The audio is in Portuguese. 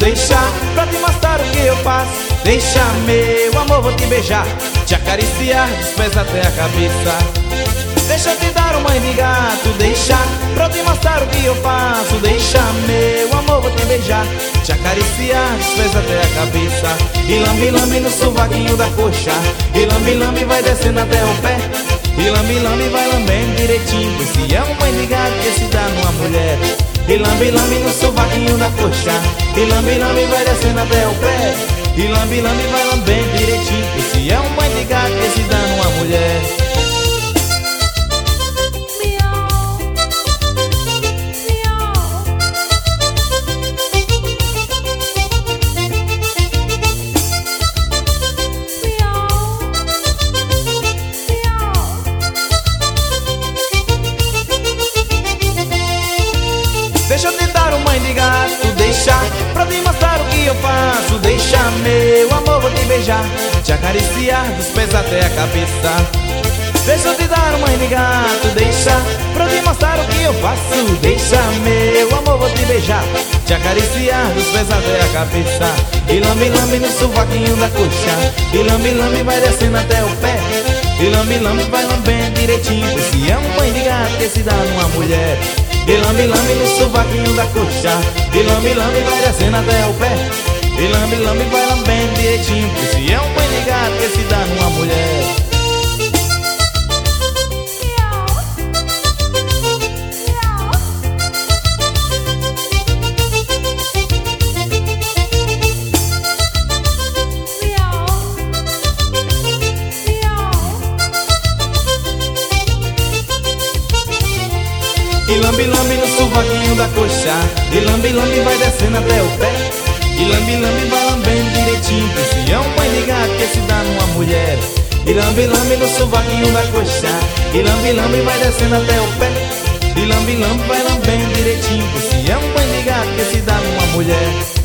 deixa pra te mostrar o que eu faço. Deixa, meu amor, vou te beijar, te acariciar dos pés até a cabeça. Deixa eu te dar uma de gato, deixa pra te mostrar o que eu faço. Deixa, meu amor, vou te beijar, te acariciar dos pés até a cabeça. E lambe, lambe no sovaquinho da coxa, e lambe, lambe vai descendo até o pé. E lambe, lambe vai lambendo direitinho, pois se é um banho de gato que se dá numa mulher. E lambe, lambe no sovaquinho da coxa, e lambe, lambe vai descendo até o pé. E lambe, lambe vai lambendo direitinho, pois se é um banho de gato que se dá numa mulher. Deixa eu te dar um banho de gato, deixa pra te mostrar o que eu faço. Deixa, meu amor, vou te beijar, te acariciar dos pés até a cabeça. Deixa eu te dar um banho de gato, deixa pra te mostrar o que eu faço. Deixa, meu amor, vou te beijar, te acariciar dos pés até a cabeça. E lambe, lambe no sovaquinho da coxa, e lambe, lambe vai descendo até o pé. E lambe, lambe vai lambendo direitinho, pois se é um banho de gato que se dá numa mulher. E lambe, lambe no sovaquinho da coxa, e lambe, lambe vai descendo até o pé. E lambe, lambe vai lambendo direitinho, pois se é um banho de gato que se dá numa mulher. E lambe, lambe no sovaquinho da coxa, e lambe, lambe vai descendo até o pé. E lambe, lambe vai lambendo direitinho, pois se é um banho de gato que se dá numa mulher. E lambe, lambe no sovaquinho da coxa, e lambe, lambe vai descendo até o pé. E lambe, lambe vai lambendo direitinho, pois se é um banho de gato que se dá numa mulher.